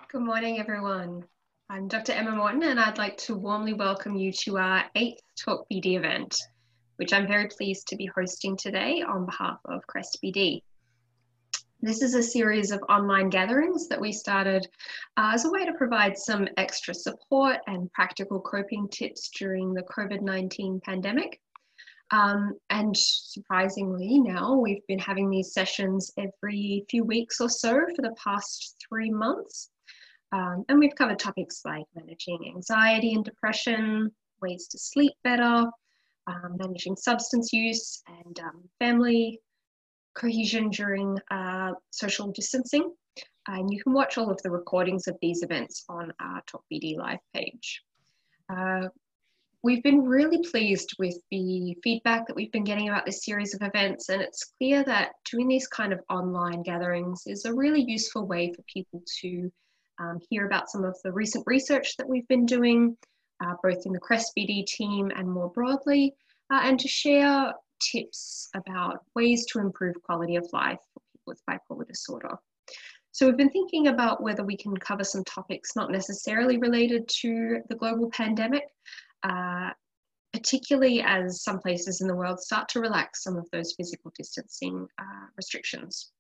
Good morning, everyone. I'm Dr. Emma Morton, and I'd like to warmly welcome you to our 8th Talk BD event, which I'm very pleased to be hosting today on behalf of Crest BD. This is a series of online gatherings that we started as a way to provide some extra support and practical coping tips during the COVID-19 pandemic. And surprisingly, now we've been having these sessions every few weeks or so for the past 3 months. And we've covered topics like managing anxiety and depression, ways to sleep better, managing substance use, and family cohesion during social distancing. And you can watch all of the recordings of these events on our Talk BD Live page. We've been really pleased with the feedback that we've been getting about this series of events, and it's clear that doing these kind of online gatherings is a really useful way for people to hear about some of the recent research that we've been doing, both in the Crest BD team and more broadly, and to share tips about ways to improve quality of life for people with bipolar disorder. So we've been thinking about whether we can cover some topics not necessarily related to the global pandemic, particularly as some places in the world start to relax some of those physical distancing restrictions.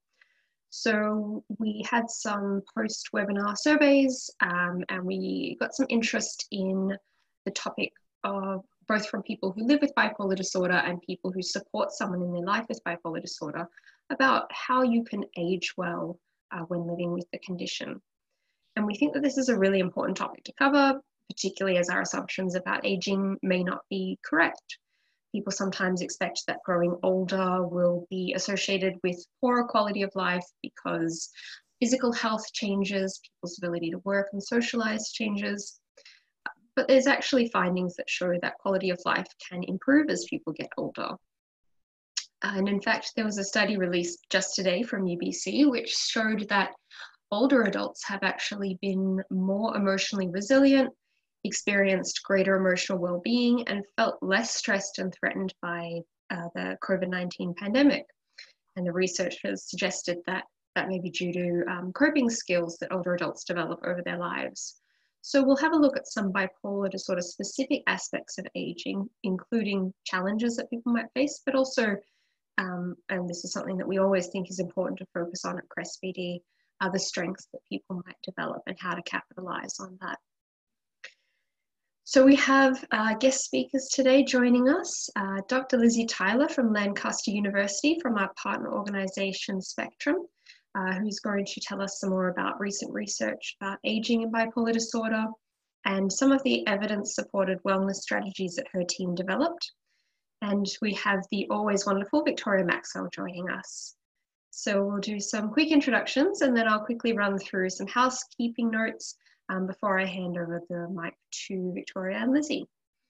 So we had some post-webinar surveys and we got some interest in the topic of both from people who live with bipolar disorder and people who support someone in their life with bipolar disorder about how you can age well when living with the condition. And we think that this is a really important topic to cover, particularly as our assumptions about aging may not be correct. People sometimes expect that growing older will be associated with poorer quality of life because physical health changes, people's ability to work and socialize changes. But there's actually findings that show that quality of life can improve as people get older. And in fact, there was a study released just today from UBC, which showed that older adults have actually been more emotionally resilient, experienced greater emotional well-being, and felt less stressed and threatened by the COVID-19 pandemic. And the research has suggested that that may be due to coping skills that older adults develop over their lives. So we'll have a look at some bipolar disorder specific aspects of aging, including challenges that people might face, but also, and this is something that we always think is important to focus on at Crest BD, the strengths that people might develop and how to capitalize on that. So we have guest speakers today joining us, Dr. Lizzie Tyler from Lancaster University from our partner organisation Spectrum, who's going to tell us some more about recent research about ageing and bipolar disorder and some of the evidence-supported wellness strategies that her team developed. And we have the always wonderful Victoria Maxwell joining us. So we'll do some quick introductions and then I'll quickly run through some housekeeping notes before I hand over the mic to Victoria and Lizzie.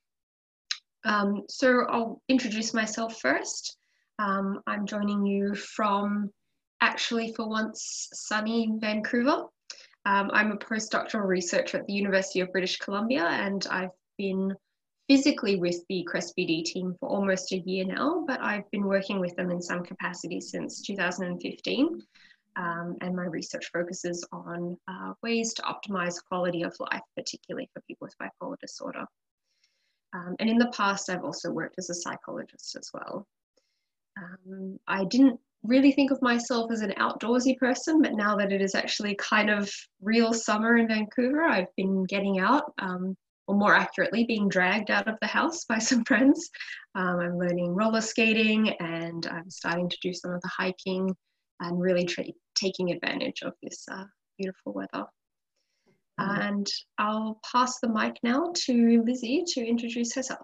So I'll introduce myself first. I'm joining you from actually for once sunny Vancouver. I'm a postdoctoral researcher at the University of British Columbia and I've been physically with the Crest BD team for almost a year now, but I've been working with them in some capacity since 2015. And my research focuses on ways to optimize quality of life, particularly for people with bipolar disorder. And in the past, I've also worked as a psychologist as well. I didn't really think of myself as an outdoorsy person, but now that it is actually kind of real summer in Vancouver, I've been getting out, or more accurately, being dragged out of the house by some friends. I'm learning roller skating and I'm starting to do some of the hiking and really taking advantage of this beautiful weather. And I'll pass the mic now to Lizzie to introduce herself.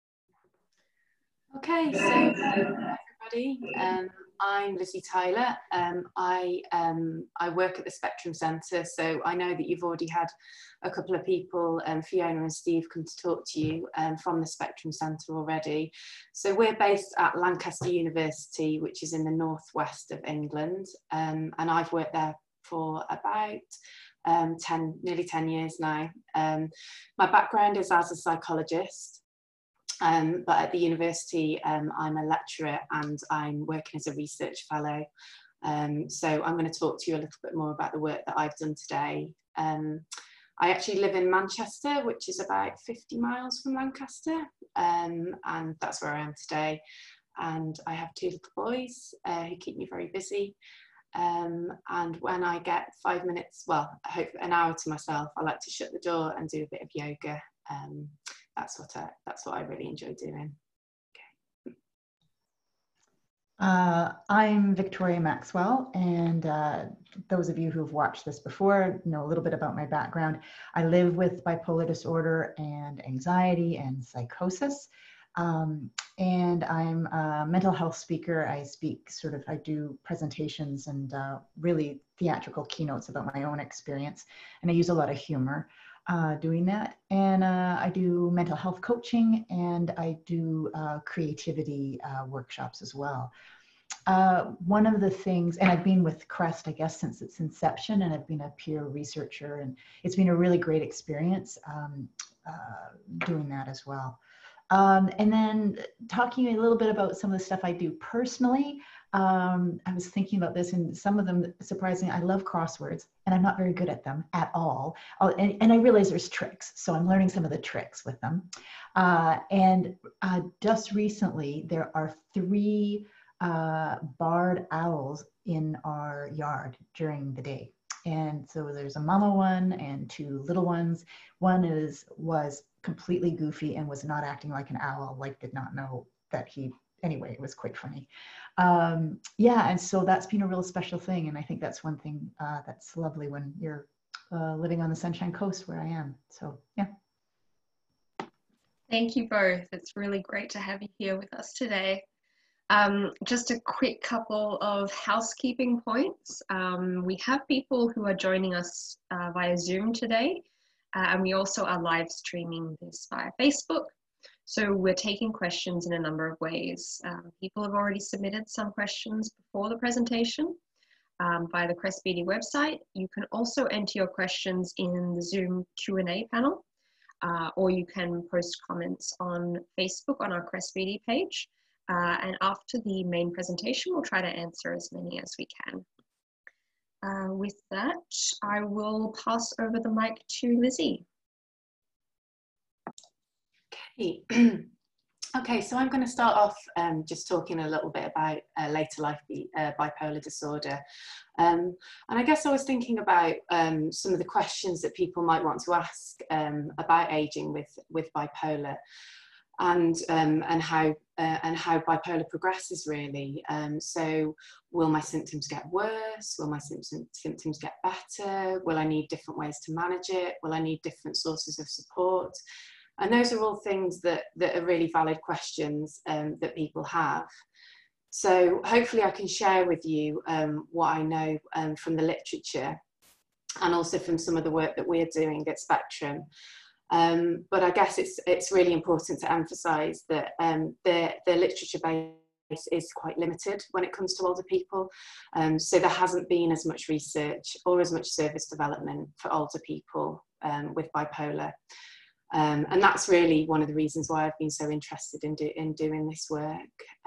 Okay, so everybody, I'm Lizzie Tyler. I work at the Spectrum Centre, so I know that you've already had a couple of people, Fiona and Steve, come to talk to you from the Spectrum Centre already. So we're based at Lancaster University, which is in the northwest of England, and I've worked there for about nearly 10 years now. My background is as a psychologist. But at the university, I'm a lecturer and I'm working as a research fellow. So I'm going to talk to you a little bit more about the work that I've done today. I actually live in Manchester, which is about 50 miles from Lancaster, and that's where I am today. And I have 2 little boys who keep me very busy. And when I get 5 minutes, well, I hope an hour to myself, I like to shut the door and do a bit of yoga. That's what I really enjoy doing. I'm Victoria Maxwell, and those of you who have watched this before know a little bit about my background. I live with bipolar disorder and anxiety and psychosis, and I'm a mental health speaker. I do presentations and really theatrical keynotes about my own experience, and I use a lot of humor doing that. And I do mental health coaching, and I do creativity workshops as well. One of the things, and I've been with CREST, I guess, since its inception, and I've been a peer researcher, and it's been a really great experience doing that as well. And then talking a little bit about some of the stuff I do personally. I was thinking about this, and some of them, surprisingly, I love crosswords, and I'm not very good at them at all. And I realize there's tricks, so I'm learning some of the tricks with them. And just recently, there are 3 barred owls in our yard during the day. And so there's a mama one and 2 little ones. One was completely goofy and was not acting like an owl, like did not know that anyway, it was quite funny. Yeah, and so that's been a real special thing. And I think that's one thing that's lovely when you're living on the Sunshine Coast where I am. So, yeah. Thank you both. It's really great to have you here with us today. Just a quick couple of housekeeping points. We have people who are joining us via Zoom today, and we also are live streaming this via Facebook. So we're taking questions in a number of ways. People have already submitted some questions before the presentation via the CREST BD website. You can also enter your questions in the Zoom Q&A panel, or you can post comments on Facebook on our CREST BD page. And after the main presentation, we'll try to answer as many as we can. With that, I will pass over the mic to Lizzie. Okay. Okay, so I'm going to start off just talking a little bit about later life bipolar disorder. And I guess I was thinking about some of the questions that people might want to ask about aging with bipolar, and how bipolar progresses, really. So will my symptoms get worse? Will my symptoms get better? Will I need different ways to manage it? Will I need different sources of support? And those are all things that are really valid questions that people have. So hopefully I can share with you what I know from the literature, and also from some of the work that we're doing at Spectrum. But I guess it's really important to emphasise that the literature base is quite limited when it comes to older people. So there hasn't been as much research or as much service development for older people with bipolar. And that's really one of the reasons why I've been so interested in doing this work.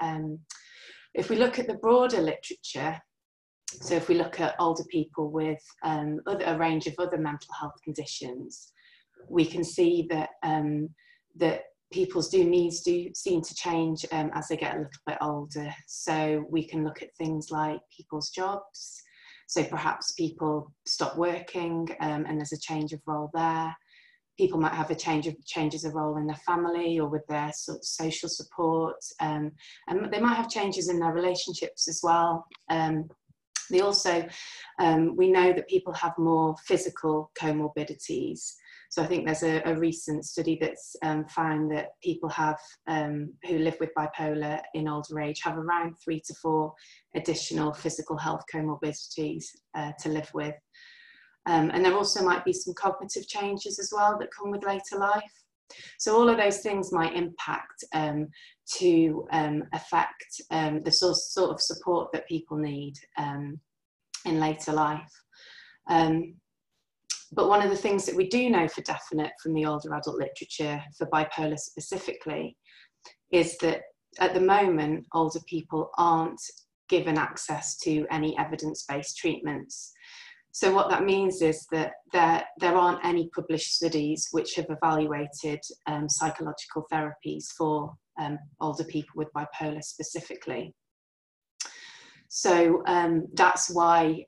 If we look at the broader literature, so if we look at older people with a range of other mental health conditions, we can see that that people's needs do seem to change as they get a little bit older. So we can look at things like people's jobs. So perhaps people stop working and there's a change of role there. People might have changes of role in their family or with their sort of social support, and they might have changes in their relationships as well. They also, we know that people have more physical comorbidities. So I think there's a recent study that's found that people who live with bipolar in older age have around 3 to 4 additional physical health comorbidities to live with. And there also might be some cognitive changes as well that come with later life. So all of those things might impact to affect the sort of support that people need in later life. But one of the things that we do know for definite from the older adult literature for bipolar specifically is that at the moment, older people aren't given access to any evidence-based treatments. So what that means is that there aren't any published studies which have evaluated psychological therapies for older people with bipolar specifically. So that's why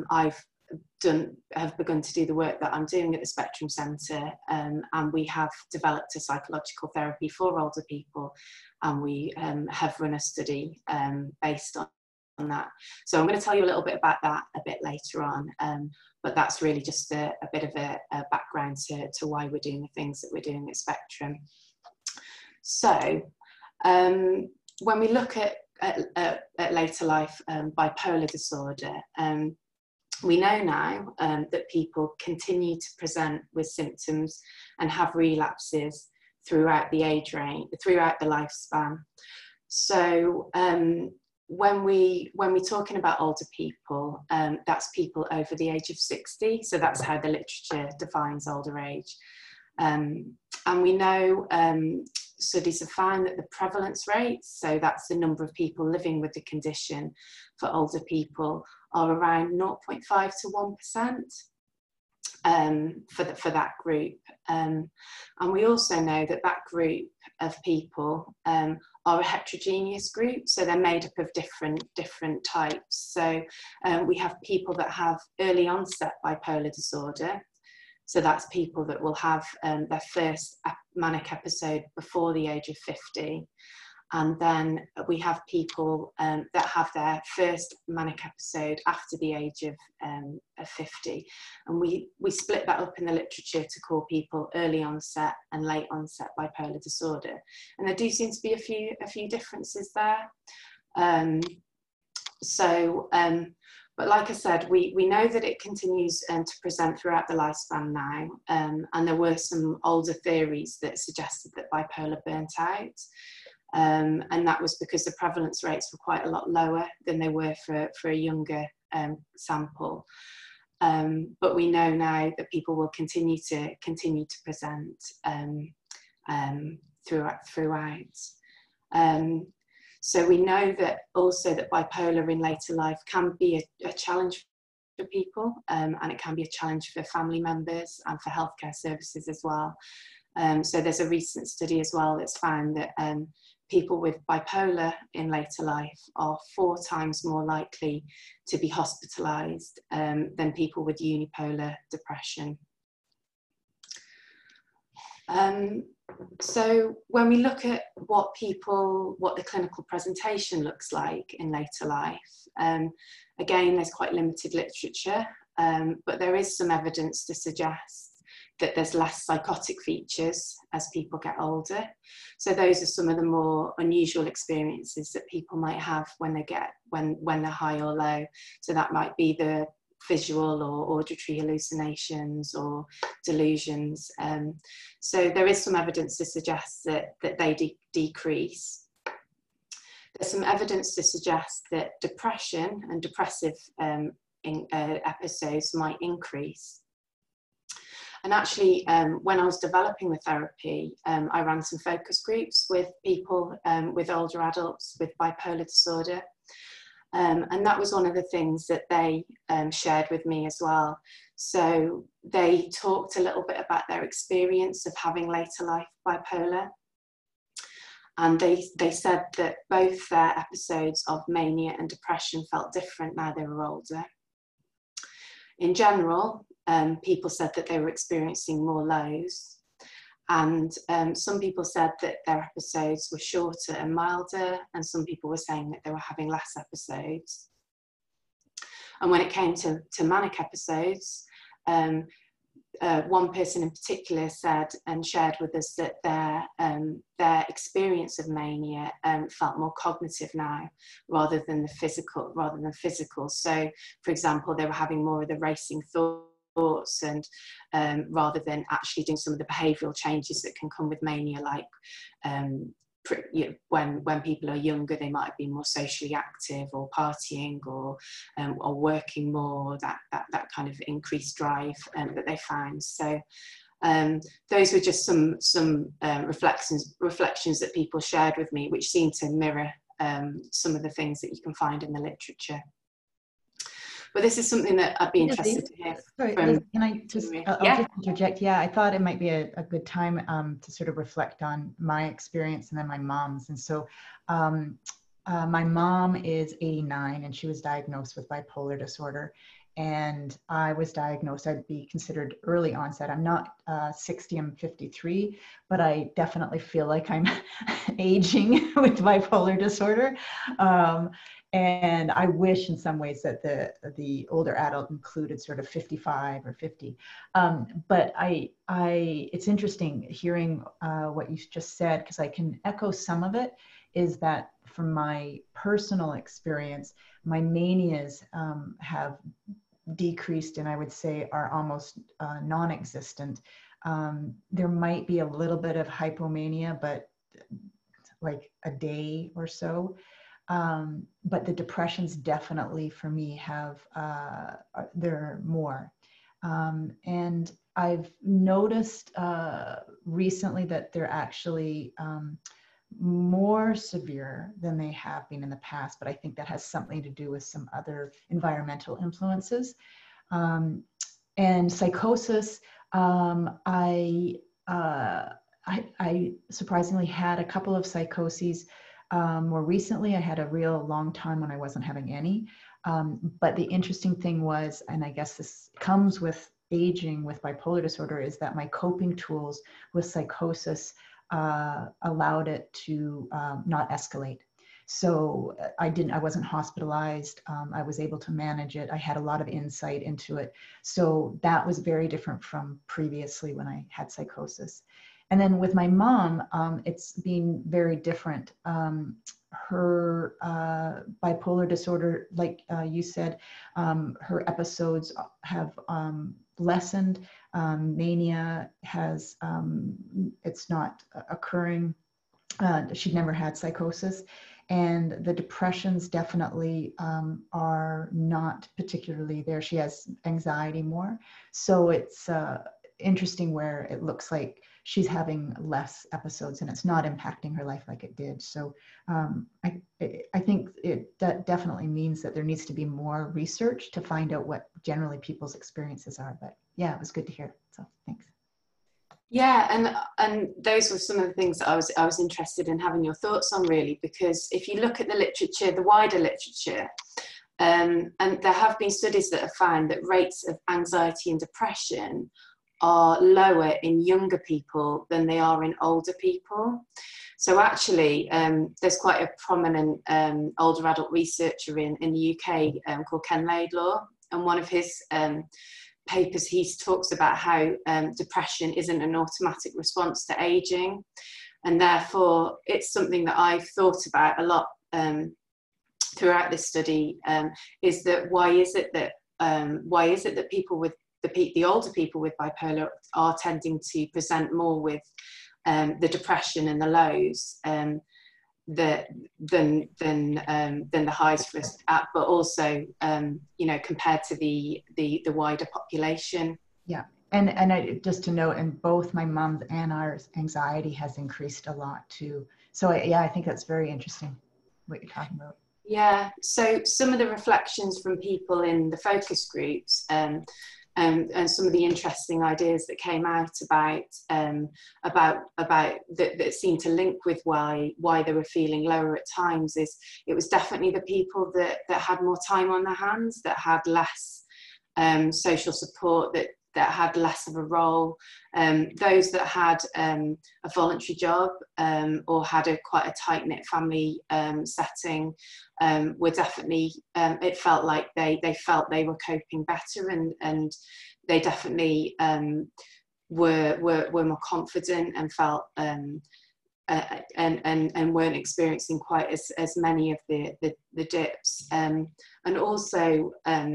have begun to do the work that I'm doing at the Spectrum Centre, and we have developed a psychological therapy for older people, and we have run a study based on that. So I'm going to tell you a little bit about that a bit later on, but that's really just a bit of a background to why we're doing the things that we're doing at Spectrum. So when we look at later life bipolar disorder, we know now that people continue to present with symptoms and have relapses throughout the age range, throughout the lifespan. So when we're talking about older people, that's people over the age of 60. So that's how the literature defines older age. And we know studies have found that the prevalence rates, so that's the number of people living with the condition for older people, are around 0.5 to 1% for that group. And we also know that that group of people are a heterogeneous group, so they're made up of different types. So we have people that have early onset bipolar disorder. So that's people that will have their first manic episode before the age of 50. And then we have people that have their first manic episode after the age of 50. And we split that up in the literature to call people early onset and late onset bipolar disorder. And there do seem to be a few differences there. But like I said, we know that it continues to present throughout the lifespan now, and there were some older theories that suggested that bipolar burnt out, and that was because the prevalence rates were quite a lot lower than they were for a younger sample. But we know now that people will continue to present throughout. So we know that also that bipolar in later life can be a challenge for people, and it can be a challenge for family members and for healthcare services as well. So there's a recent study as well that's found that people with bipolar in later life are 4 times more likely to be hospitalised than people with unipolar depression. So when we look at what the clinical presentation looks like in later life, again, there's quite limited literature, but there is some evidence to suggest that there's less psychotic features as people get older. So those are some of the more unusual experiences that people might have when they're high or low. So that might be the visual or auditory hallucinations or delusions. So there is some evidence to suggest that they decrease. There's some evidence to suggest that depression and depressive episodes might increase. And actually, when I was developing the therapy, I ran some focus groups with people, with older adults with bipolar disorder. And that was one of the things that they shared with me as well. So they talked a little bit about their experience of having later life bipolar. And they said that both their episodes of mania and depression felt different now they were older. In general, people said that they were experiencing more lows. And some people said that their episodes were shorter and milder, and some people were saying that they were having less episodes. And when it came to manic episodes, one person in particular said and shared with us that their experience of mania felt more cognitive now rather than physical. So, for example, they were having more of the racing thoughts, and rather than actually doing some of the behavioural changes that can come with mania, like when people are younger, they might have been more socially active or partying or working more, that kind of increased drive that they found. So those were just some reflections that people shared with me, which seem to mirror some of the things that you can find in the literature. But this is something that I'd be interested to hear Sorry, from. Liz, can I just, I'll just interject. Yeah, I thought it might be a good time to sort of reflect on my experience and then my mom's. And so my mom is 89 and she was diagnosed with bipolar disorder. And I was diagnosed, I'd be considered early onset. I'm not 60, I'm 53, but I definitely feel like I'm aging with bipolar disorder. And I wish in some ways that the older adult included sort of 55 or 50. But it's interesting hearing what you just said, because I can echo some of it, is that from my personal experience, my manias have decreased and I would say are almost non-existent. There might be a little bit of hypomania, but like a day or so. But the depressions definitely for me have, they're more. And I've noticed recently that they're actually more severe than they have been in the past, but I think that has something to do with some other environmental influences. And psychosis, I surprisingly had a couple of psychoses. More recently, I had a real long time when I wasn't having any. But the interesting thing was, and I guess this comes with aging with bipolar disorder, is that my coping tools with psychosis allowed it to not escalate. So I wasn't hospitalized. I was able to manage it. I had a lot of insight into it. So that was very different from previously when I had psychosis. And then with my mom, it's been very different. Her bipolar disorder, like you said, her episodes have lessened. Mania has, it's not occurring. She'd never had psychosis. And the depressions definitely are not particularly there. She has anxiety more. So it's interesting where it looks like she's having less episodes and it's not impacting her life like it did. So I think that definitely means that there needs to be more research to find out what generally people's experiences are. But yeah, it was good to hear. So thanks. Yeah, and those were some of the things that I was interested in having your thoughts on, really, because if you look at the literature, the wider literature, and there have been studies that have found that rates of anxiety and depression are lower in younger people than they are in older people. So actually, there's quite a prominent older adult researcher in the UK called Ken Laidlaw, and one of his papers, he talks about how depression isn't an automatic response to aging, and therefore it's something that I've thought about a lot throughout this study, is that why is it that people with the older people with bipolar are tending to present more with the depression and the lows than the highs for us, but also compared to the wider population. Yeah, and just to note, in both my mom's and ours, anxiety has increased a lot too. So I think that's very interesting what you're talking about. Yeah. So some of the reflections from people in the focus groups, and some of the interesting ideas that came out about that seemed to link with why they were feeling lower at times, is it was definitely the people that had more time on their hands, that had less social support, that had less of a role, those that had a voluntary job or had quite a tight-knit family setting were definitely, it felt like they felt they were coping better, and they definitely were more confident and felt and weren't experiencing quite as many of the dips, and also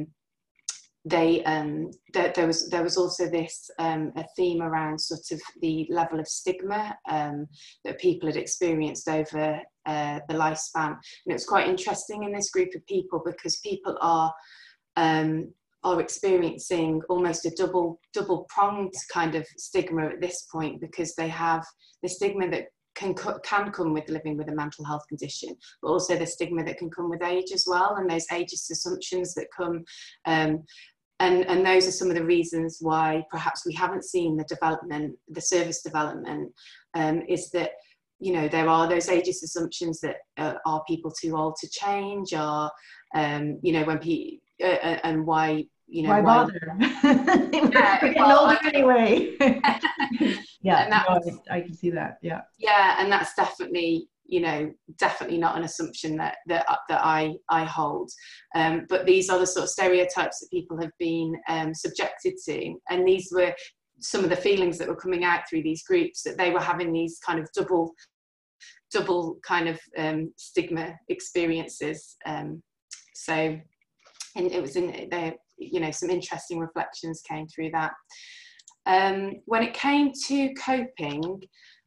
there was also this a theme around sort of the level of stigma that people had experienced over the lifespan. And it was quite interesting in this group of people, because people are experiencing almost a double pronged kind of stigma at this point, because they have the stigma that can come with living with a mental health condition, but also the stigma that can come with age as well, and those ageist assumptions that come. And those are some of the reasons why perhaps we haven't seen the development, the service development, is that, you know, there are those ageist assumptions that are people too old to change, or, you know, when and why, you know, why bother? We're getting older anyway. Yeah, no, I can see that. Yeah. Yeah, and that's definitely, you know, definitely not an assumption that I hold. But these are the sort of stereotypes that people have been subjected to, and these were some of the feelings that were coming out through these groups, that they were having these kind of double kind of stigma experiences. So, and it was in there, you know, some interesting reflections came through that. When it came to coping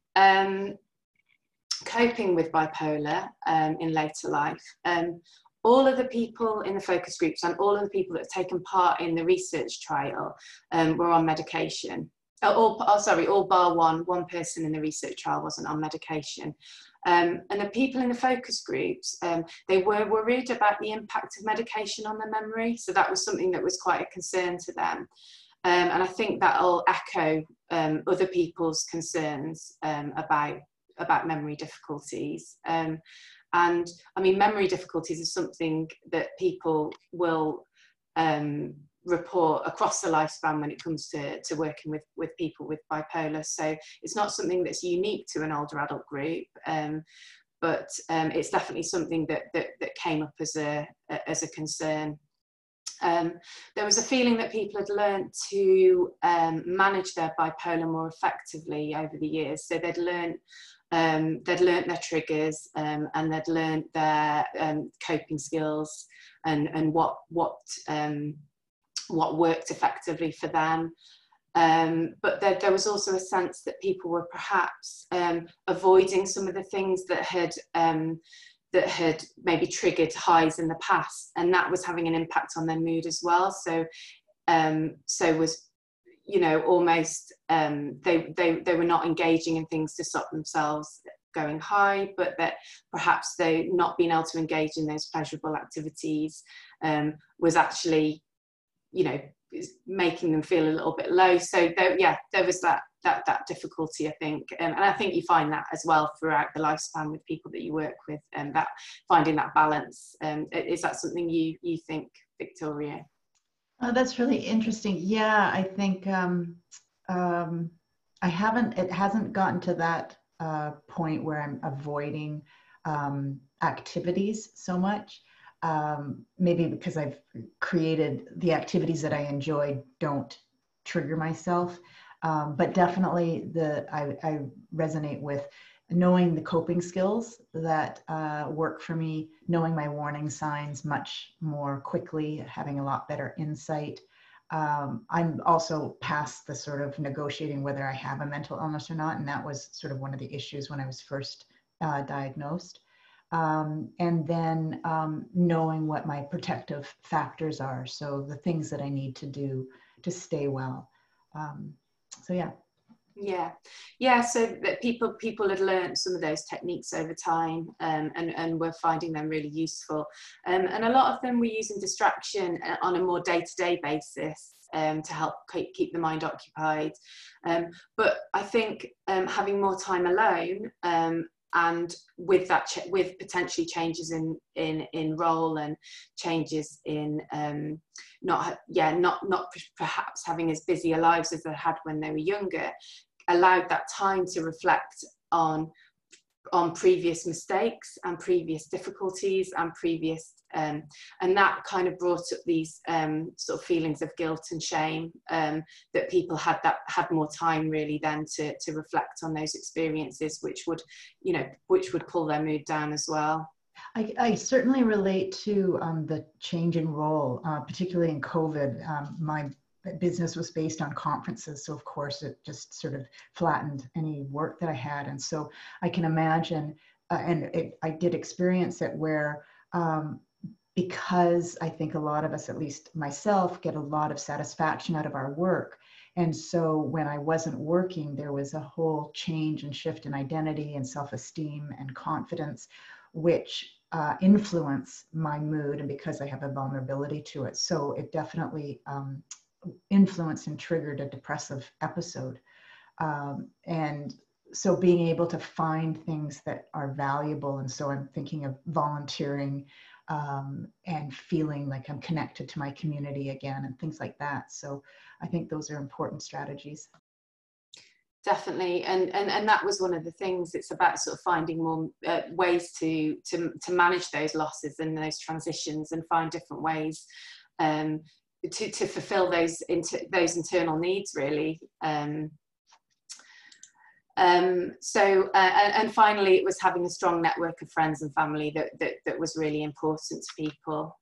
with bipolar in later life, all of the people in the focus groups and all of the people that have taken part in the research trial were on medication. All bar one person in the research trial wasn't on medication. And the people in the focus groups, they were worried about the impact of medication on their memory. So that was something that was quite a concern to them. And I think that'll echo other people's concerns about memory difficulties. And I mean, memory difficulties is something that people will report across the lifespan when it comes to working with people with bipolar. So it's not something that's unique to an older adult group, but it's definitely something that came up as a concern. There was a feeling that people had learned to manage their bipolar more effectively over the years. So they'd learned their triggers, and they'd learned their coping skills, and what worked effectively for them. But there was also a sense that people were perhaps avoiding some of the things that had maybe triggered highs in the past, and that was having an impact on their mood as well. So was, you know, almost they were not engaging in things to stop themselves going high, but that perhaps they not being able to engage in those pleasurable activities was actually, you know, making them feel a little bit low. So there was that difficulty, I think, and I think you find that as well throughout the lifespan with people that you work with, and that finding that balance. Is that something you think, Victoria? Oh, that's really interesting. Yeah, I think it hasn't gotten to that point where I'm avoiding activities so much. Maybe because I've created the activities that I enjoy don't trigger myself, but definitely I resonate with knowing the coping skills that work for me, knowing my warning signs much more quickly, having a lot better insight. I'm also past the sort of negotiating whether I have a mental illness or not, and that was sort of one of the issues when I was first diagnosed. And then knowing what my protective factors are, so the things that I need to do to stay well. So yeah. So that people had learned some of those techniques over time, and were finding them really useful. And a lot of them were using distraction on a more day-to-day basis to help keep the mind occupied. But I think having more time alone, and with that, with potentially changes in role and changes in not perhaps having as busy a lives as they had when they were younger, allowed that time to reflect on previous mistakes and previous difficulties and previous and that kind of brought up these sort of feelings of guilt and shame, that people had more time really then to reflect on those experiences, which would pull their mood down as well. I certainly relate to the change in role, particularly in COVID. My business was based on conferences, so of course it just sort of flattened any work that I had. And so I can imagine, I did experience it where, because I think a lot of us, at least myself, get a lot of satisfaction out of our work, And so when I wasn't working, there was a whole change and shift in identity and self-esteem and confidence, which influence my mood, and because I have a vulnerability to it. So it definitely influenced and triggered a depressive episode. And so being able to find things that are valuable, and so I'm thinking of volunteering and feeling like I'm connected to my community again and things like that. So I think those are important strategies. Definitely, and that was one of the things. It's about sort of finding more ways to manage those losses and those transitions, and find different ways to fulfill those internal needs, really. And finally, it was having a strong network of friends and family that was really important to people.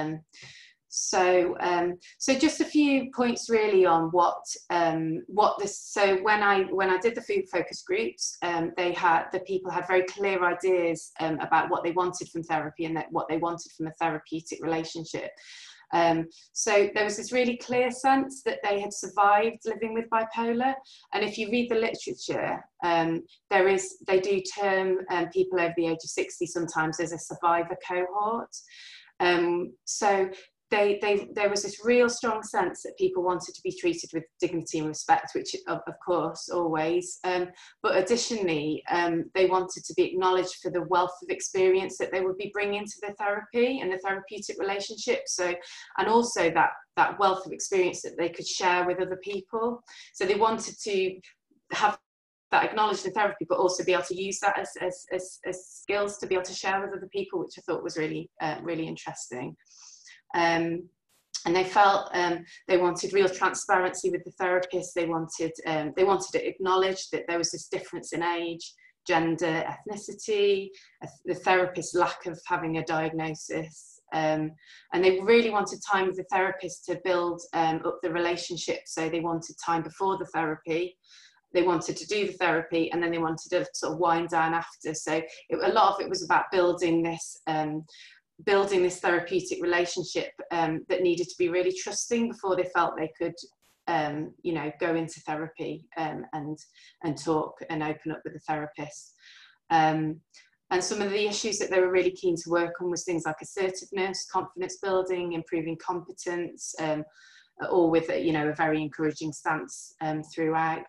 So just a few points really on what this. So when I did the food focus groups, the people had very clear ideas about what they wanted from therapy, and what they wanted from a therapeutic relationship. So there was this really clear sense that they had survived living with bipolar. And if you read the literature, they do term people over the age of 60 sometimes as a survivor cohort. So there was this real strong sense that people wanted to be treated with dignity and respect, which of course always, but additionally they wanted to be acknowledged for the wealth of experience that they would be bringing to the therapy and the therapeutic relationship. So, and also that wealth of experience that they could share with other people. So they wanted to have that acknowledged in therapy, but also be able to use that as skills to be able to share with other people, which I thought was really really interesting. And they felt they wanted real transparency with the therapist. They wanted it acknowledged that there was this difference in age, gender, ethnicity, the therapist's lack of having a diagnosis, and they really wanted time with the therapist to build up the relationship. So they wanted time before the therapy, they wanted to do the therapy, and then they wanted to sort of wind down after. So a lot of it was about building this therapeutic relationship that needed to be really trusting before they felt they could go into therapy and talk and open up with the therapist. And some of the issues that they were really keen to work on was things like assertiveness, confidence building, improving competence, all with a very encouraging stance throughout.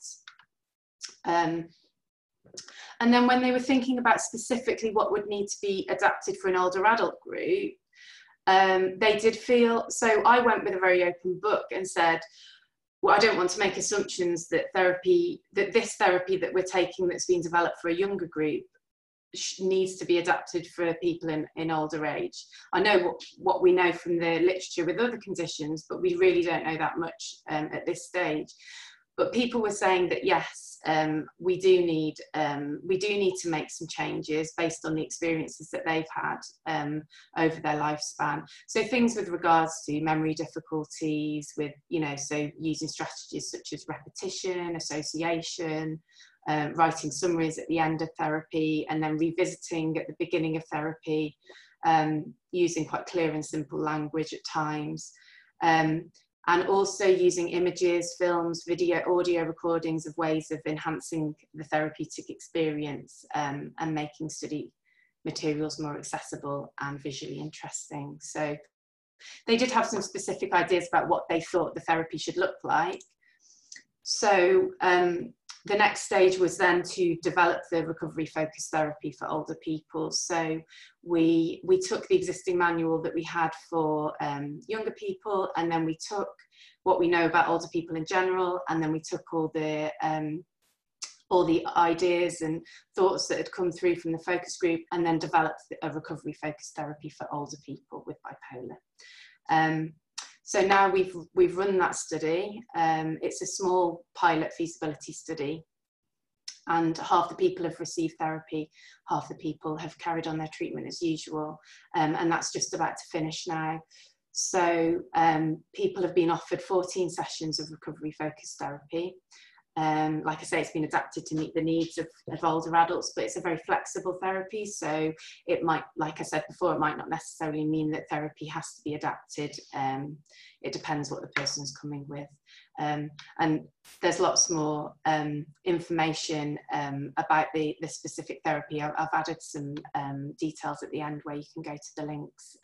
And then when they were thinking about specifically what would need to be adapted for an older adult group, they did feel, so I went with a very open book and said, well, I don't want to make assumptions that this therapy that we're taking that's been developed for a younger group needs to be adapted for people in older age. I know what we know from the literature with other conditions, but we really don't know that much at this stage. But people were saying that yes, we do need to make some changes based on the experiences that they've had over their lifespan. So things with regards to memory difficulties, with so using strategies such as repetition, association, writing summaries at the end of therapy, and then revisiting at the beginning of therapy, using quite clear and simple language at times. And also using images, films, video, audio recordings of ways of enhancing the therapeutic experience and making study materials more accessible and visually interesting. So they did have some specific ideas about what they thought the therapy should look like. So the next stage was then to develop the recovery focused therapy for older people. So we took the existing manual that we had for younger people, and then we took what we know about older people in general, and then we took all the ideas and thoughts that had come through from the focus group, and then developed a recovery focused therapy for older people with bipolar. So now we've run that study. It's a small pilot feasibility study, and half the people have received therapy, half the people have carried on their treatment as usual, and that's just about to finish now. So people have been offered 14 sessions of recovery focused therapy. Like I say, it's been adapted to meet the needs of older adults, but it's a very flexible therapy. So it might, like I said before, it might not necessarily mean that therapy has to be adapted. It depends what the person's coming with. And there's lots more information about the specific therapy. I've added some details at the end where you can go to the links.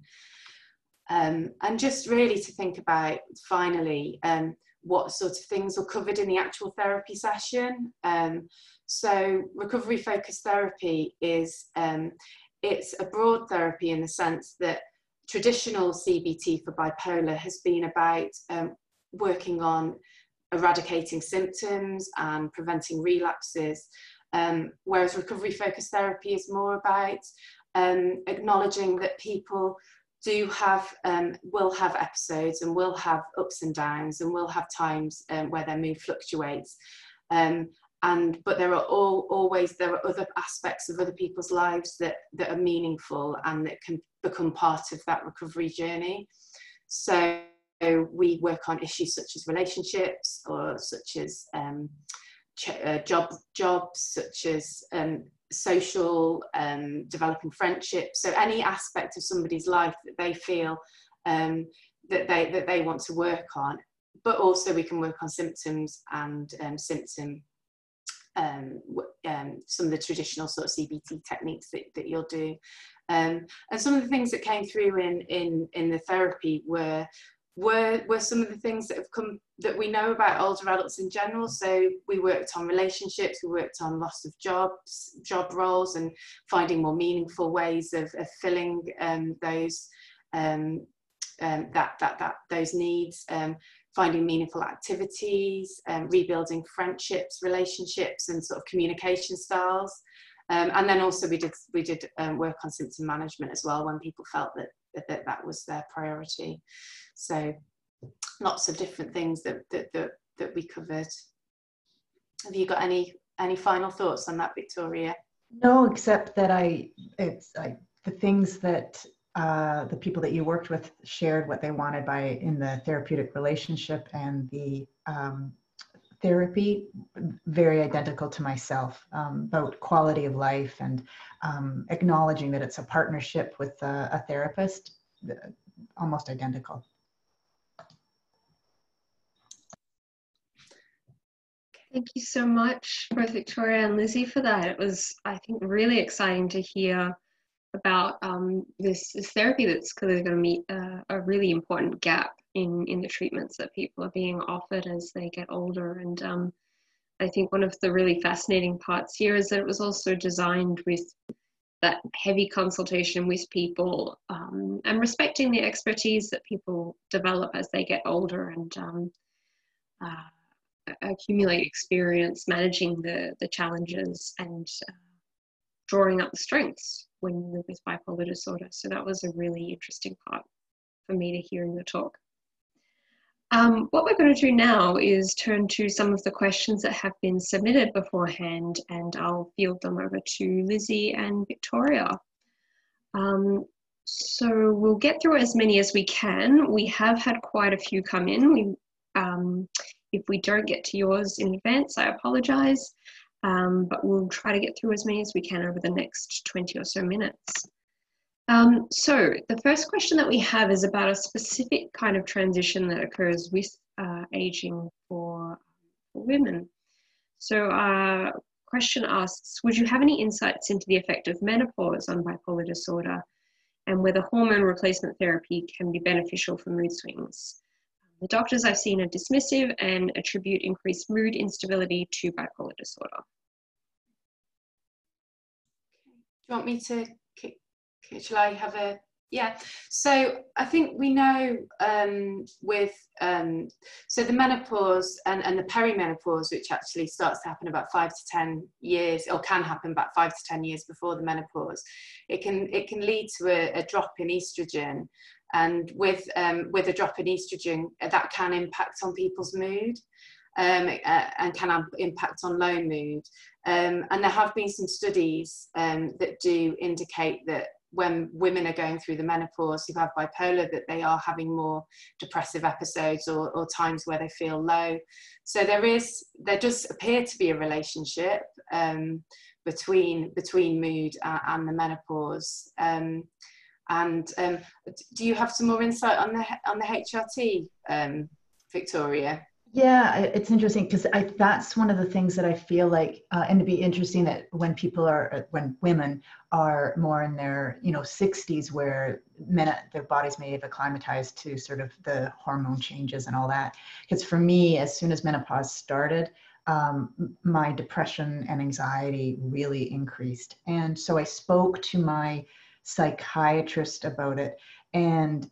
And just really to think about, finally, what sort of things are covered in the actual therapy session. So recovery focused therapy is, it's a broad therapy in the sense that traditional CBT for bipolar has been about working on eradicating symptoms and preventing relapses, whereas recovery focused therapy is more about acknowledging that people do have, will have episodes and will have ups and downs and will have times where their mood fluctuates. But there are always other aspects of other people's lives that are meaningful and that can become part of that recovery journey. So we work on issues such as relationships, or such as jobs, such as social, developing friendships. So any aspect of somebody's life that they feel that they want to work on. But also we can work on symptoms and some of the traditional sort of CBT techniques that you'll do. And some of the things that came through in the therapy were some of the things that have come that we know about older adults in general. So we worked on relationships, we worked on loss of job roles, and finding more meaningful ways of filling those those needs, finding meaningful activities, rebuilding friendships, relationships, and sort of communication styles. And then also we did work on symptom management as well, when people felt that was their priority. So lots of different things that we covered. Have you got any final thoughts on that, Victoria? No, except that the things that the people that you worked with shared what they wanted in the therapeutic relationship and the therapy, very identical to myself, about quality of life and acknowledging that it's a partnership with a therapist, almost identical. Thank you so much, both Victoria and Lizzie, for that. It was, I think, really exciting to hear about this therapy that's clearly going to meet a really important gap in the treatments that people are being offered as they get older. And I think one of the really fascinating parts here is that it was also designed with that heavy consultation with people and respecting the expertise that people develop as they get older and accumulate experience managing the challenges and drawing up the strengths when you live with bipolar disorder. So that was a really interesting part for me to hear in your talk. What we're going to do now is turn to some of the questions that have been submitted beforehand, and I'll field them over to Lizzie and Victoria. So we'll get through as many as we can. We have had quite a few come in. If we don't get to yours in advance, I apologise, but we'll try to get through as many as we can over the next 20 or so minutes. So the first question that we have is about a specific kind of transition that occurs with aging for women. So our question asks, would you have any insights into the effect of menopause on bipolar disorder and whether hormone replacement therapy can be beneficial for mood swings? The doctors I've seen are dismissive and attribute increased mood instability to bipolar disorder. Do you want me to, shall I have a, yeah. So I think we know so the menopause and the perimenopause, which actually starts to happen about 5 to 10 years, or can happen about 5 to 10 years before the menopause, it can lead to a drop in estrogen. And with a drop in estrogen, that can impact on people's mood and can have impact on low mood. And there have been some studies that do indicate that when women are going through the menopause who have bipolar, that they are having more depressive episodes or times where they feel low. So there does appear to be a relationship between mood and the menopause. Do you have some more insight on the HRT, Victoria? Yeah, it's interesting because that's one of the things that I feel like, and it'd be interesting that when women are more in their 60s, where their bodies may have acclimatized to sort of the hormone changes and all that. Because for me, as soon as menopause started, my depression and anxiety really increased, and so I spoke to my psychiatrist about it, and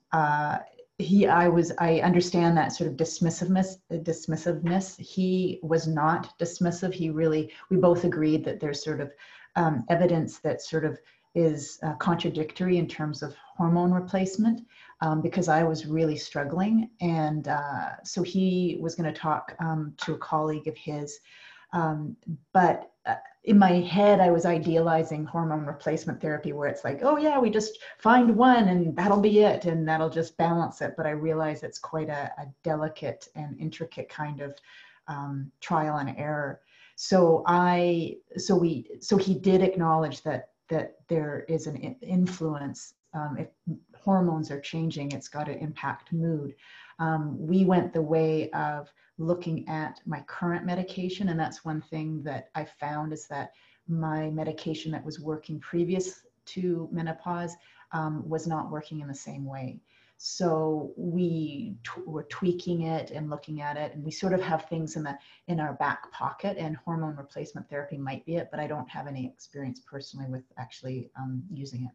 I understand that sort of dismissiveness. He was not dismissive. We both agreed that there's sort of evidence that sort of is contradictory in terms of hormone replacement, because I was really struggling. And so he was going to talk to a colleague of his. But in my head, I was idealizing hormone replacement therapy, where it's like, oh yeah, we just find one and that'll be it, and that'll just balance it. But I realize it's quite a delicate and intricate kind of trial and error. So he did acknowledge that there is an influence. If hormones are changing, it's got to impact mood. We went the way of looking at my current medication, and that's one thing that I found, is that my medication that was working previous to menopause was not working in the same way. So we were tweaking it and looking at it, and we sort of have things in our back pocket, and hormone replacement therapy might be it, but I don't have any experience personally with actually using it.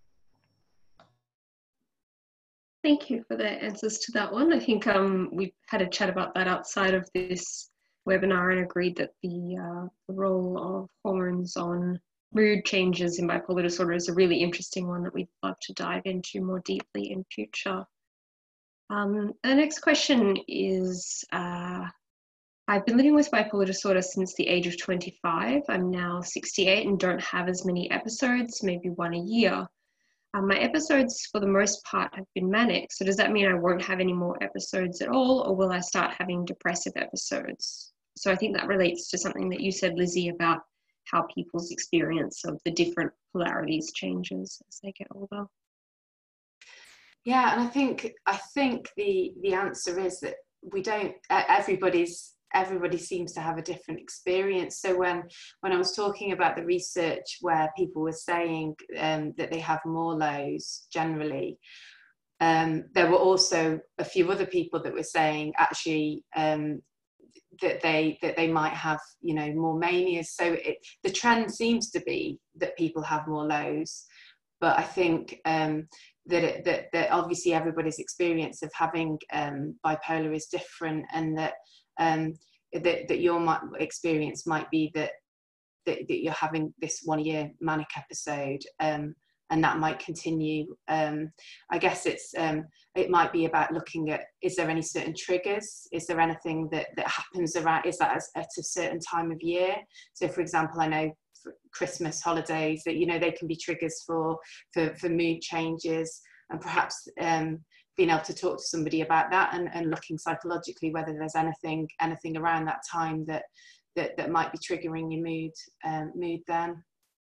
Thank you for the answers to that one. I think we've had a chat about that outside of this webinar and agreed that the role of hormones on mood changes in bipolar disorder is a really interesting one that we'd love to dive into more deeply in future. The next question is, I've been living with bipolar disorder since the age of 25. I'm now 68 and don't have as many episodes, maybe one a year. My episodes, for the most part, have been manic. So does that mean I won't have any more episodes at all, or will I start having depressive episodes? So I think that relates to something that you said, Lizzie, about how people's experience of the different polarities changes as they get older. Yeah, and I think the answer is that we don't. Everybody seems to have a different experience. So when I was talking about the research where people were saying that they have more lows generally, there were also a few other people that were saying actually that they might have more manias. So the trend seems to be that people have more lows, but I think that obviously everybody's experience of having bipolar is different, and that your experience might be that you're having this 1 year manic episode, and that might continue. I guess it might be about looking at, is there any certain triggers? Is there anything that happens around, is that at a certain time of year? So for example, I know for Christmas holidays that they can be triggers for mood changes, and perhaps being able to talk to somebody about that, and looking psychologically whether there's anything around that time that might be triggering your mood then.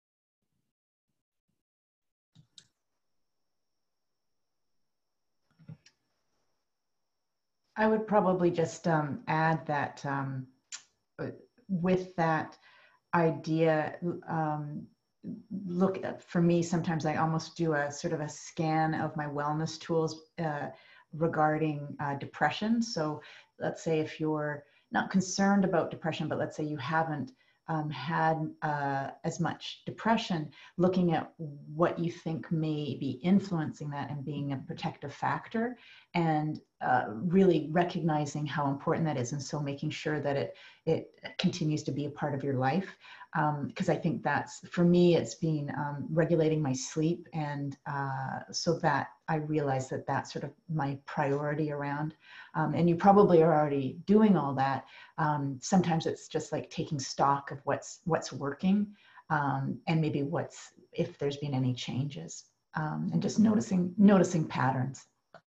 I would probably just add that with that idea, for me, sometimes I almost do a sort of a scan of my wellness tools regarding depression. So let's say if you're not concerned about depression, but let's say you haven't had as much depression, looking at what you think may be influencing that and being a protective factor, and really recognizing how important that is, and so making sure that it continues to be a part of your life. Because I think that's, for me, it's been regulating my sleep, and so that I realize that that's sort of my priority around. And you probably are already doing all that. Sometimes it's just like taking stock of what's working, and maybe if there's been any changes. and just noticing patterns.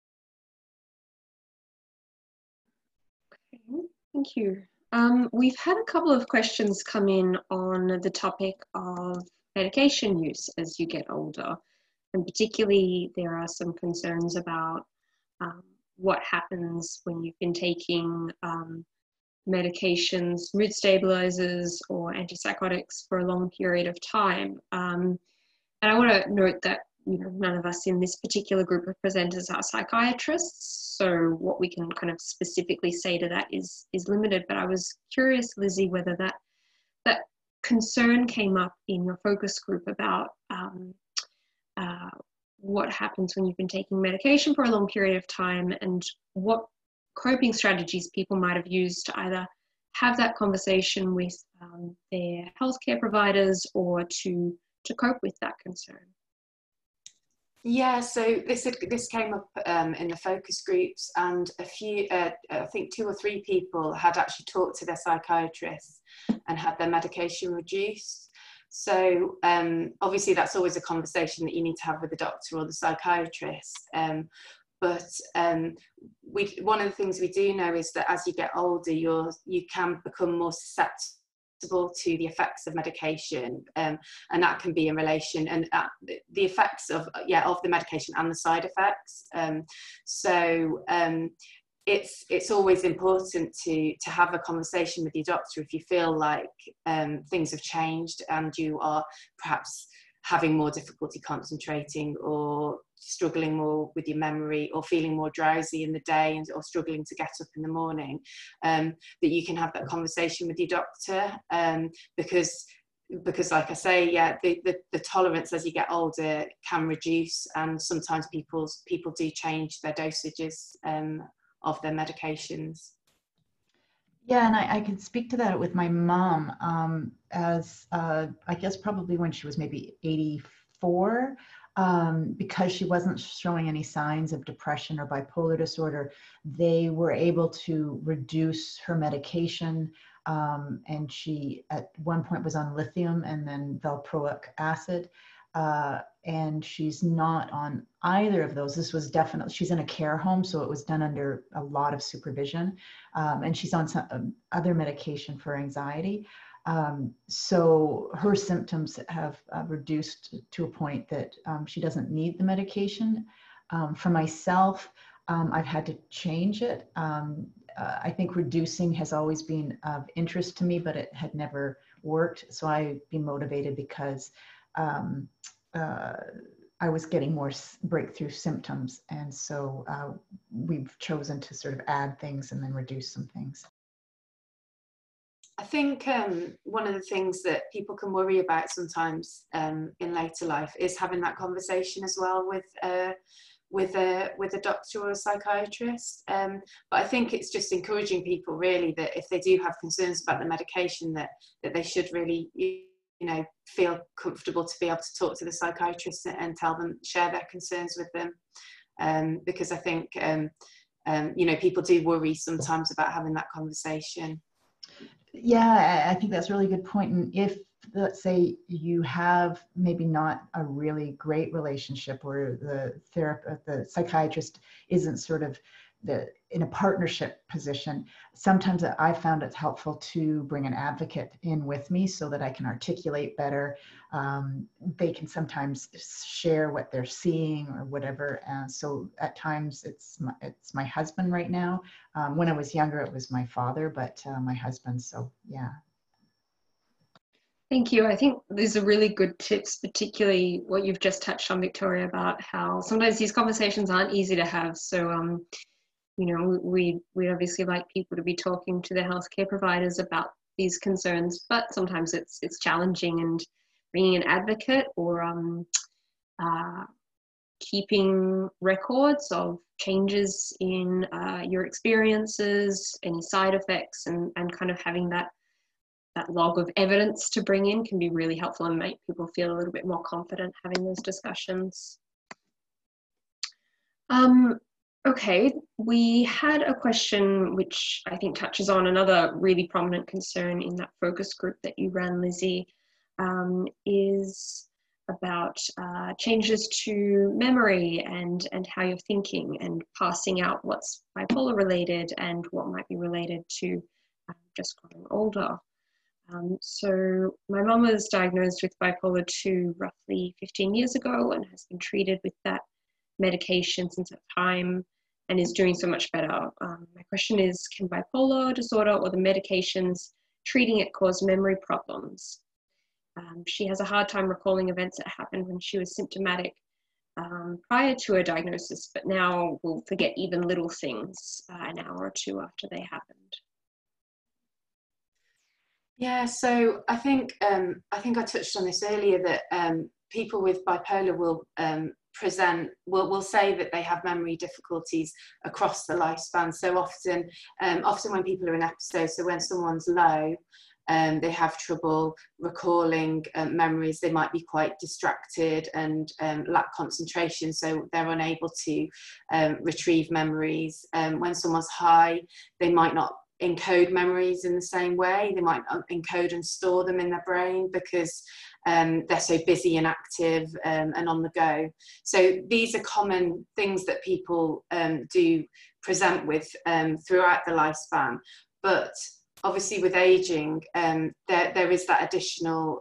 Okay, thank you. We've had a couple of questions come in on the topic of medication use as you get older. And particularly, there are some concerns about what happens when you've been taking medications, mood stabilizers or antipsychotics for a long period of time. And I want to note that none of us in this particular group of presenters are psychiatrists, so what we can kind of specifically say to that is limited. But I was curious, Lizzie, whether that concern came up in your focus group about what happens when you've been taking medication for a long period of time, and what coping strategies people might have used to either have that conversation with their healthcare providers or to cope with that concern. Yeah, so this came up in the focus groups, and a few, I think 2 or 3 people had actually talked to their psychiatrists and had their medication reduced. So obviously that's always a conversation that you need to have with the doctor or the psychiatrist. But one of the things we do know is that as you get older, you can become more susceptible to the effects of medication, and that can be in relation and the effects of the medication and the side effects. It's always important to have a conversation with your doctor if you feel like things have changed and you are perhaps having more difficulty concentrating or struggling more with your memory or feeling more drowsy in the day or struggling to get up in the morning, that you can have that conversation with your doctor, because like I say, the tolerance as you get older can reduce, and sometimes people do change their dosages of their medications. Yeah, and I can speak to that with my mom, as I guess probably when she was maybe 84, because she wasn't showing any signs of depression or bipolar disorder, they were able to reduce her medication, and she at one point was on lithium and then valproic acid. And she's not on either of those. This was definitely, she's in a care home, so it was done under a lot of supervision. And she's on some other medication for anxiety. So her symptoms have reduced to a point that she doesn't need the medication. For myself, I've had to change it. I think reducing has always been of interest to me, but it had never worked. So I've been motivated because I was getting more breakthrough symptoms. And so we've chosen to sort of add things and then reduce some things. I think one of the things that people can worry about sometimes in later life is having that conversation as well with a doctor or a psychiatrist. But I think it's just encouraging people really that if they do have concerns about the medication, that they should really feel comfortable to be able to talk to the psychiatrist and share their concerns with them, because I think people do worry sometimes about having that conversation. Yeah, I think that's a really good point. And if, let's say, you have maybe not a really great relationship, or the psychiatrist isn't sort of in a partnership position, sometimes I found it's helpful to bring an advocate in with me so that I can articulate better. They can sometimes share what they're seeing or whatever. So at times it's my husband right now. When I was younger, it was my father, but my husband. So yeah. Thank you. I think these are really good tips, particularly what you've just touched on, Victoria, about how sometimes these conversations aren't easy to have. So we obviously like people to be talking to their healthcare providers about these concerns, but sometimes it's challenging, and being an advocate or keeping records of changes in your experiences, any side effects, and kind of having that log of evidence to bring in can be really helpful and make people feel a little bit more confident having those discussions. Okay, we had a question which I think touches on another really prominent concern in that focus group that you ran, Lizzie, is about changes to memory and how you're thinking, and passing out what's bipolar related and what might be related to just growing older. So my mum was diagnosed with bipolar 2 roughly 15 years ago and has been treated with that medication since that time and is doing so much better. My question is, can bipolar disorder or the medications treating it cause memory problems? She has a hard time recalling events that happened when she was symptomatic prior to her diagnosis, but now will forget even little things an hour or two after they happened. Yeah, so I think I touched on this earlier, that people with bipolar will will say that they have memory difficulties across the lifespan. So often when people are in episodes, so when someone's low, they have trouble recalling memories. They might be quite distracted and lack concentration, so they're unable to retrieve memories. When someone's high, they might not encode memories in the same way. They might encode and store them in their brain because they're so busy and active and on the go. So these are common things that people do present with throughout the lifespan. But obviously with aging, there is that additional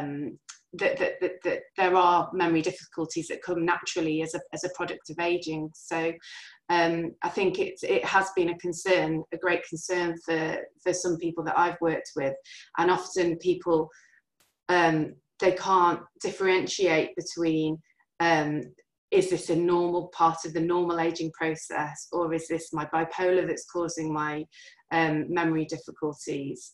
that there are memory difficulties that come naturally as a product of aging. So I think it has been a great concern for some people that I've worked with, and often people they can't differentiate between is this a normal part of the normal aging process, or is this my bipolar that's causing my memory difficulties,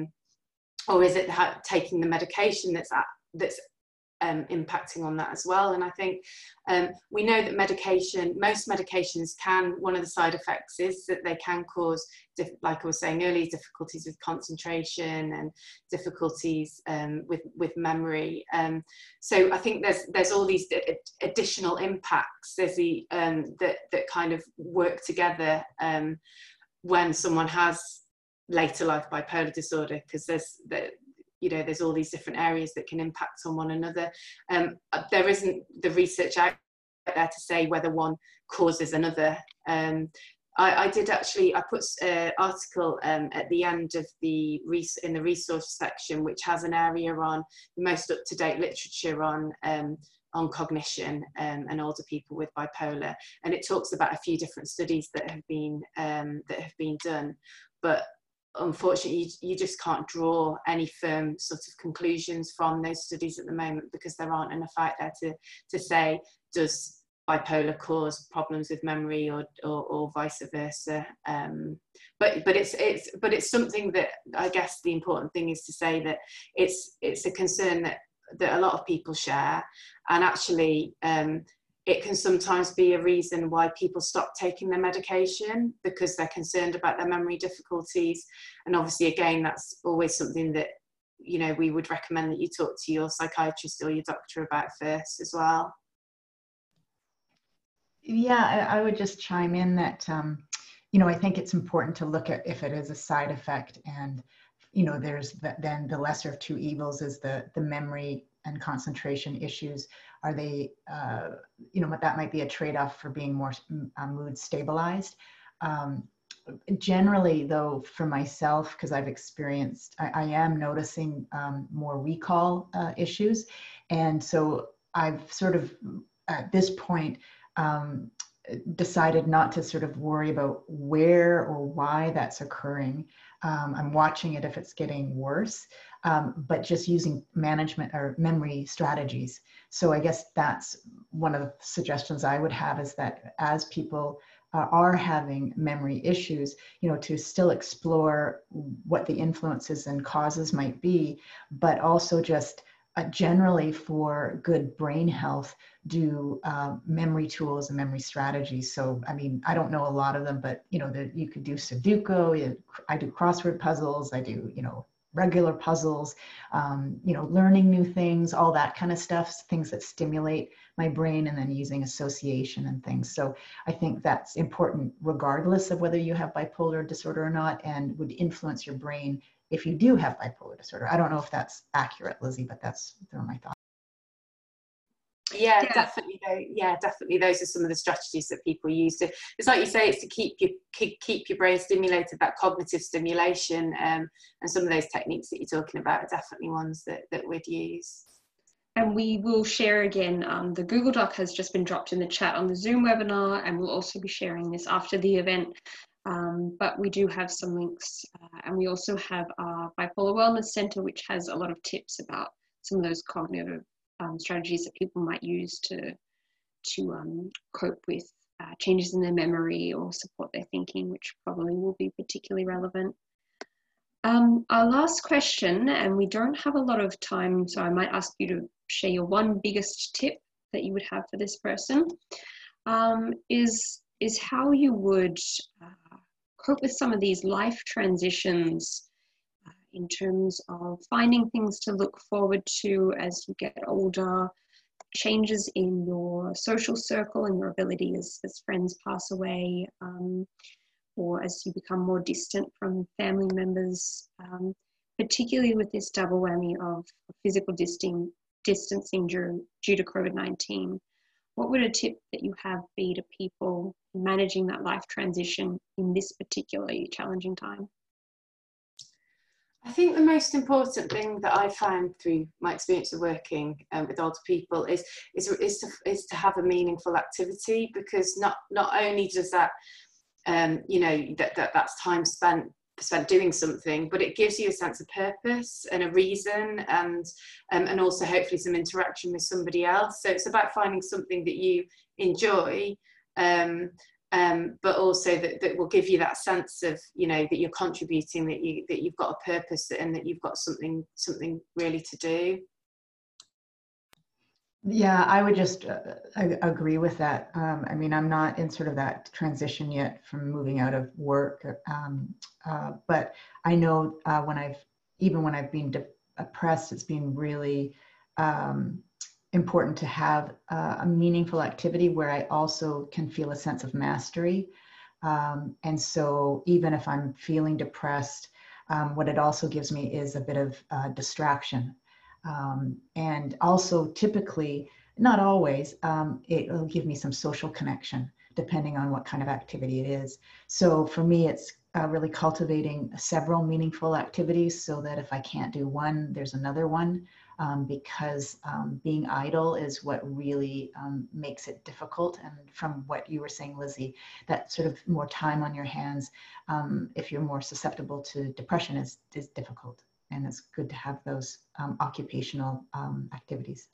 or is it taking the medication that's impacting on that as well. And I think we know that most medications one of the side effects is that they can cause, like I was saying earlier, difficulties with concentration and difficulties with memory. So I think there's all these additional impacts that kind of work together when someone has later life bipolar disorder, because there's all these different areas that can impact on one another. There isn't the research out there to say whether one causes another. I put an article at the end of in the resource section, which has an area on the most up-to-date literature on cognition and older people with bipolar, and it talks about a few different studies that have been done, but unfortunately you just can't draw any firm sort of conclusions from those studies at the moment, because there aren't enough out there to say, does bipolar cause problems with memory or vice versa. But it's something that I guess the important thing is to say that it's a concern that a lot of people share, and actually it can sometimes be a reason why people stop taking their medication, because they're concerned about their memory difficulties. And obviously, again, that's always something that, we would recommend that you talk to your psychiatrist or your doctor about first as well. Yeah, I would just chime in that, I think it's important to look at if it is a side effect, and, there's then the lesser of two evils is the memory and concentration issues. Are they, that might be a trade-off for being more mood stabilized. Generally though, for myself, because I've experienced, I am noticing more recall issues. And so I've sort of, at this point, decided not to sort of worry about where or why that's occurring. I'm watching it if it's getting worse, but just using management or memory strategies. So I guess that's one of the suggestions I would have, is that as people are having memory issues, to still explore what the influences and causes might be, but also just generally for good brain health, do memory tools and memory strategies. So, I mean, I don't know a lot of them, but, you could do Sudoku, I do crossword puzzles, I do, regular puzzles, learning new things, all that kind of stuff, things that stimulate my brain, and then using association and things. So I think that's important regardless of whether you have bipolar disorder or not, and would influence your brain if you do have bipolar disorder. I don't know if that's accurate, Lizzie, but those are my thoughts. Yeah, definitely. Yeah, definitely. Those are some of the strategies that people use. It's like you say, it's to keep your brain stimulated, that cognitive stimulation, and some of those techniques that you're talking about are definitely ones that we'd use. And we will share again, the Google Doc has just been dropped in the chat on the Zoom webinar, and we'll also be sharing this after the event. But we do have some links, and we also have our Bipolar Wellness Center, which has a lot of tips about some of those cognitive strategies that people might use to cope with changes in their memory or support their thinking, which probably will be particularly relevant. Our last question, and we don't have a lot of time, so I might ask you to share your one biggest tip that you would have for this person, is how you would cope with some of these life transitions in terms of finding things to look forward to as you get older, changes in your social circle and your ability as friends pass away, or as you become more distant from family members, particularly with this double whammy of physical distancing due to COVID-19. What would a tip that you have be to people managing that life transition in this particularly challenging time? I think the most important thing that I found through my experience of working with older people is to have a meaningful activity, because not only does that that's time spent doing something, but it gives you a sense of purpose and a reason, and also hopefully some interaction with somebody else. So it's about finding something that you enjoy, but also that will give you that sense of, that you're contributing, that you've got a purpose, and that you've got something really to do. Yeah, I would just agree with that. I mean, I'm not in sort of that transition yet from moving out of work, but I know when I've been depressed, it's been really important to have a meaningful activity where I also can feel a sense of mastery. And so even if I'm feeling depressed, what it also gives me is a bit of distraction. And also typically, not always, it will give me some social connection depending on what kind of activity it is. So for me, it's really cultivating several meaningful activities so that if I can't do one, there's another one, because being idle is what really makes it difficult. And from what you were saying, Lizzie, that sort of more time on your hands, if you're more susceptible to depression, is difficult. And it's good to have those occupational activities.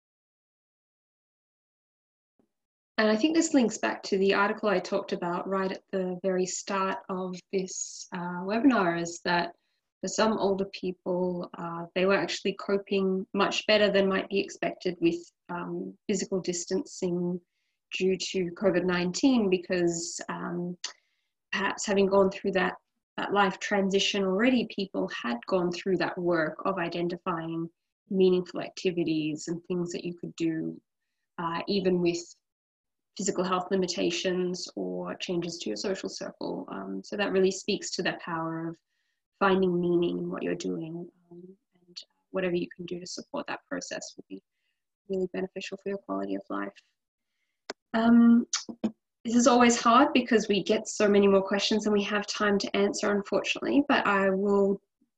And I think this links back to the article I talked about right at the very start of this webinar, is that for some older people, they were actually coping much better than might be expected with physical distancing due to COVID-19, because perhaps having gone through that life transition already, people had gone through that work of identifying meaningful activities and things that you could do, even with physical health limitations or changes to your social circle. So that really speaks to that power of finding meaning in what you're doing, and whatever you can do to support that process will be really beneficial for your quality of life. This is always hard because we get so many more questions than we have time to answer, unfortunately, but I would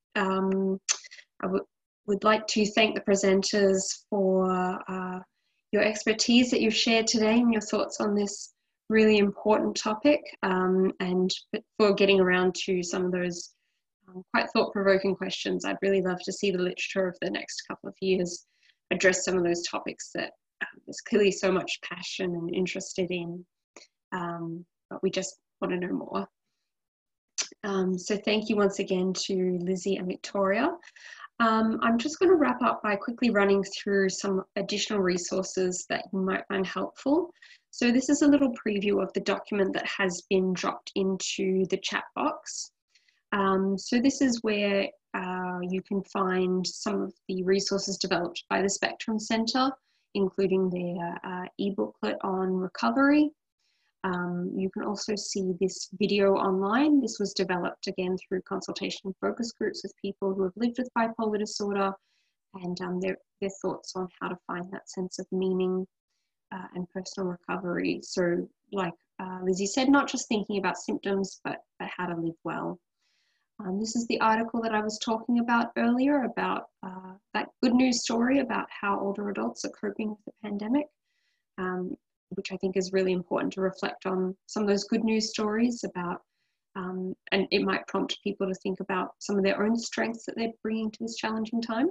like to thank the presenters for your expertise that you've shared today and your thoughts on this really important topic, and for getting around to some of those quite thought-provoking questions. I'd really love to see the literature of the next couple of years address some of those topics that there's clearly so much passion and interested in, but we just want to know more. So thank you once again to Lizzie and Victoria. I'm just going to wrap up by quickly running through some additional resources that you might find helpful. So this is a little preview of the document that has been dropped into the chat box. So this is where you can find some of the resources developed by the Spectrum Centre, including their e-booklet on recovery. You can also see this video online. This was developed again through consultation and focus groups with people who have lived with bipolar disorder, and their thoughts on how to find that sense of meaning and personal recovery. So like Lizzie said, not just thinking about symptoms, but how to live well. This is the article that I was talking about earlier about that good news story about how older adults are coping with the pandemic, which I think is really important to reflect on some of those good news stories about, and it might prompt people to think about some of their own strengths that they're bringing to this challenging time.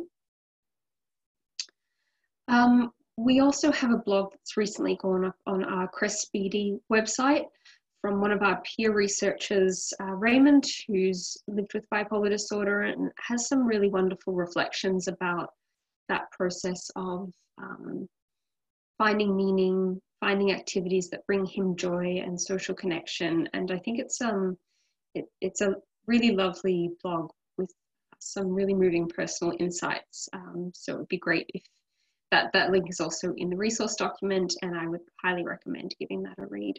We also have a blog that's recently gone up on our CREST BD website from one of our peer researchers, Raymond, who's lived with bipolar disorder and has some really wonderful reflections about that process of finding meaning, finding activities that bring him joy and social connection. And I think it's a really lovely blog with some really moving personal insights. So it would be great if that link is also in the resource document, and I would highly recommend giving that a read.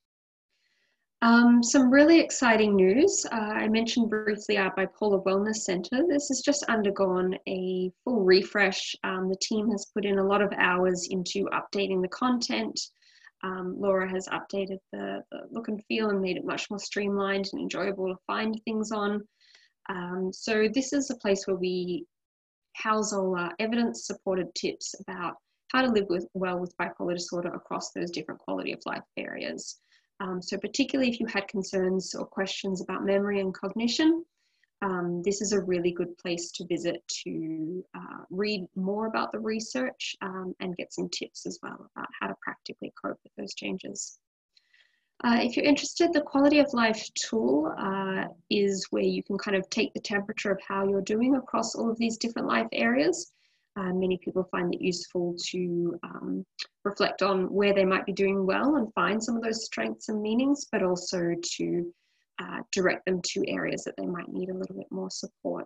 Some really exciting news. I mentioned briefly our Bipolar Wellness Centre. This has just undergone a full refresh. The team has put in a lot of hours into updating the content. Laura has updated the look and feel and made it much more streamlined and enjoyable to find things on. So this is a place where we house all our evidence-supported tips about how to live well with bipolar disorder across those different quality of life areas. So particularly if you had concerns or questions about memory and cognition, this is a really good place to visit to read more about the research and get some tips as well about how to practically cope with those changes. If you're interested, the quality of life tool is where you can kind of take the temperature of how you're doing across all of these different life areas. Many people find it useful to reflect on where they might be doing well and find some of those strengths and meanings, but also to direct them to areas that they might need a little bit more support.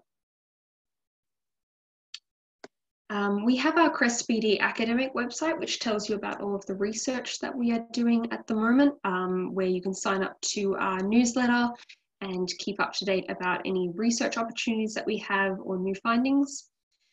We have our CREST BD academic website, which tells you about all of the research that we are doing at the moment, where you can sign up to our newsletter and keep up to date about any research opportunities that we have or new findings.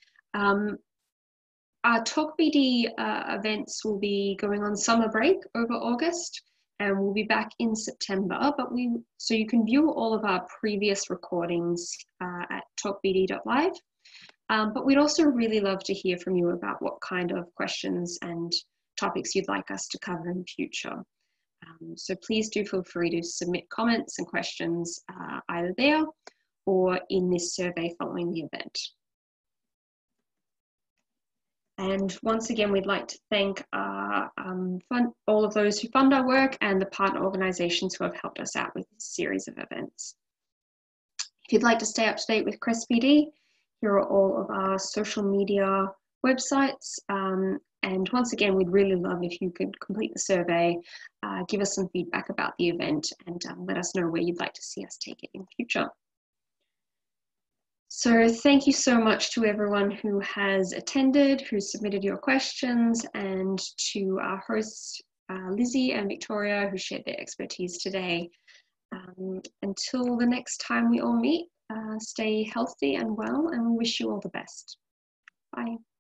Our Talk BD events will be going on summer break over August, and we'll be back in September. So you can view all of our previous recordings at talkbd.live. But we'd also really love to hear from you about what kind of questions and topics you'd like us to cover in the future. So please do feel free to submit comments and questions either there or in this survey following the event. And once again, we'd like to thank all of those who fund our work and the partner organisations who have helped us out with this series of events. If you'd like to stay up to date with CREST BD, here are all of our social media websites. And once again, we'd really love if you could complete the survey, give us some feedback about the event, and let us know where you'd like to see us take it in the future. So thank you so much to everyone who has attended, who submitted your questions, and to our hosts, Lizzie and Victoria, who shared their expertise today. Until the next time we all meet, stay healthy and well, and we wish you all the best. Bye.